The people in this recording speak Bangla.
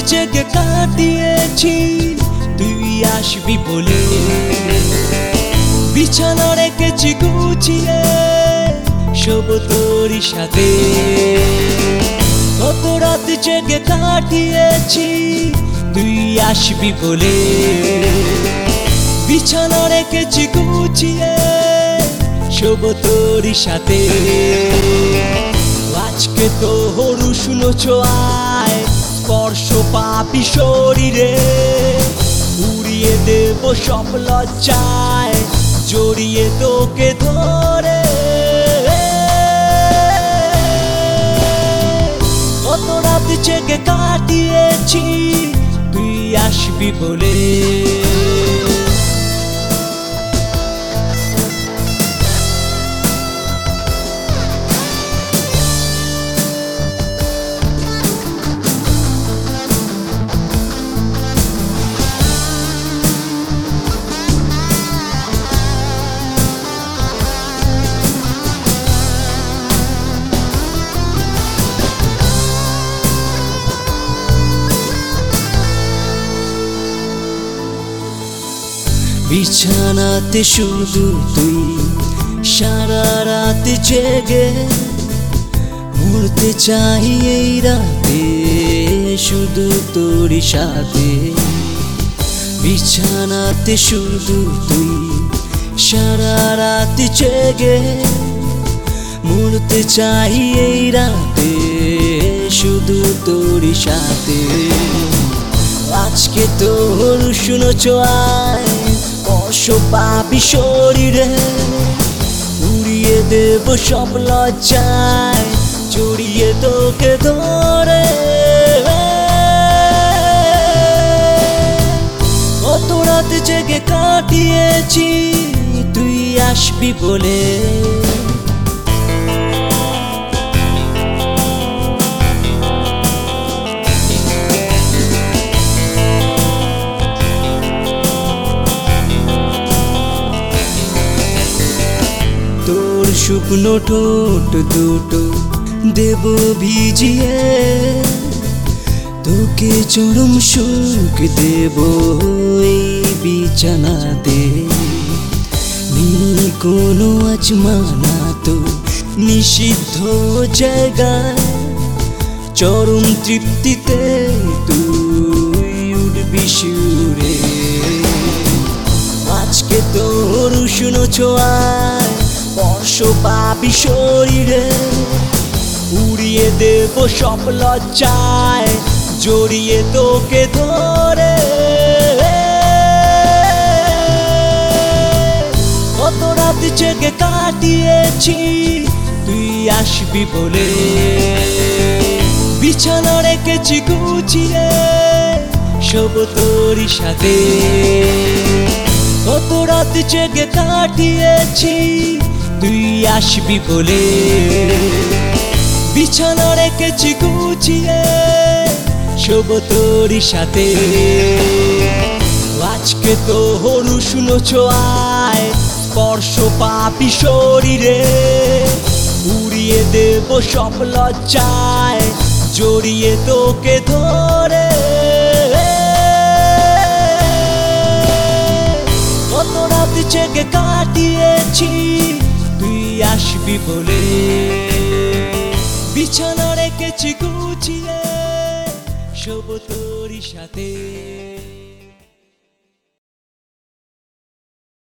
জেগে কাটিয়েছি তুই আসবি বলে। বিছানা রেখেছি গুছিয়ে শোব তোরই সাথে। কত রাত জেগে কাটিয়েছি তুই আসবি বলে। বিছানা রেখেছি গুছিয়ে শোব তোরই সাথে। আজকে তোর উষ্ণ ছোঁয়ায় স্পর্শ পাবি শরীরে। উড়িয়ে দেব সব লজ্জায় জড়িয়ে তোকে ধরে। কত রাত জেগে কাটিয়েছি তুই আসবি বলে। বিছানাতে শুধু তুই সারা রাত জেগে। মরতে চাই এই রাতে শুধু তোরই সাথে। বিছানাতে শুধু তুই সারা রাত জেগে। মরতে চাই এই রাতে শুধু তোরই সাথে। আজকে তোর উষ্ণ ছোঁয়ায় স্পর্শ পাবি শরীরে। উড়িয়ে দেব সব লজ্জায় জড়িয়ে তোকে ধরে। কত রাত জেগে কাটিয়েছি তুই আসবি বলে। তোর শুকনো ঠোঁট দুটো দেব ভিজিয়ে। তোকে চরম সুখ দেব এই বিছানাতে। নেই কোনো আজমানা তো নিষিদ্ধ জায়গায়। চরম তৃপ্তিতে তুই উঠবি সুরে। আজকে তোর উষ্ণ ছোঁয়ায় স্পর্শ পাবি শরীরে। উড়িয়ে দেব সব লজ্জায় জড়িয়ে তোকে ধরে। কত রাত জেগে কাটিয়েছি তুই আসবি বলে। বিছানা রেখেছি গুছিয়ে শোব তোরই সাথে। কত রাত জেগে কাটিয়েছি তুই আসবি বলে। বিছানা রেখেছি গুছিয়ে শোব তোরই সাথে। আজকে তোর উষ্ণ ছোঁয়ায় স্পর্শ পাবি শরীরে। উড়িয়ে দেব সব লজ্জায় জড়িয়ে তোকে ধরে। কত রাত জেগে কাটিয়েছি তুই আসবি বলে। বিছানা রেখেছি গুছিয়ে শোব তোরই সাথে।